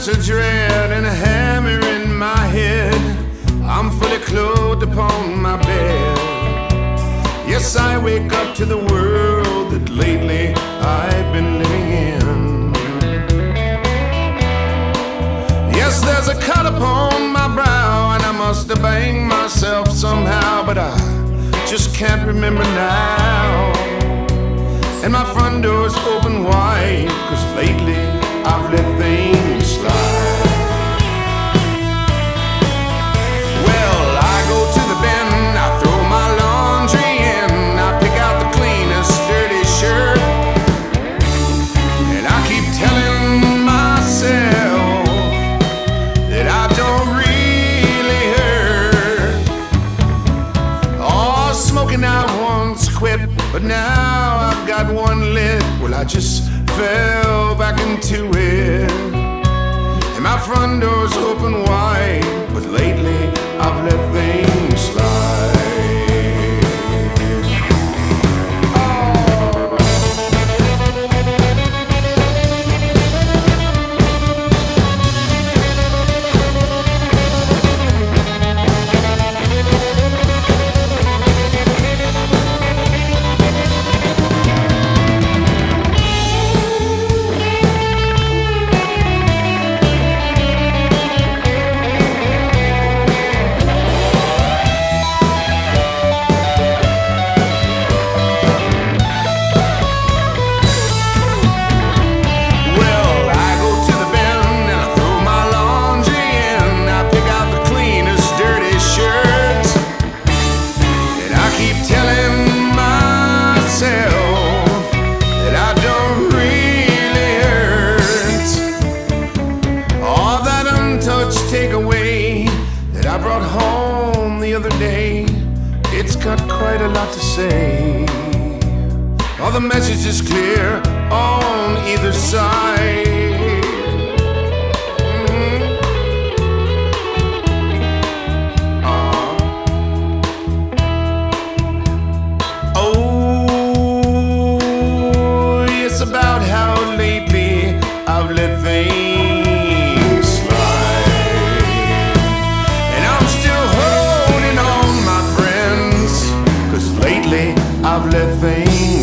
sense of dread and a hammer in my head. I'm fully clothed upon my bed. Yes, I wake up to the world that lately I've been living in. Yes, there's a cut upon my brow, and I must have banged myself somehow, but I just can't remember now. And my front door's open wide, 'cause lately I've let things slide. Well, I go to the bin, I throw my laundry in, I pick out the cleanest dirty shirt, and I keep telling myself that I don't really hurt. Oh, smoking I once quit, but now I've got one lit. Well, I just fell back into it, and my front door's open wide, but lately I've let things slide. Takeaway that I brought home the other day, it's got quite a lot to say. All the message is clear on either side. Oh, it's about how lately I've let things slide. And I'm still holding on, my friends, 'cause lately I've let things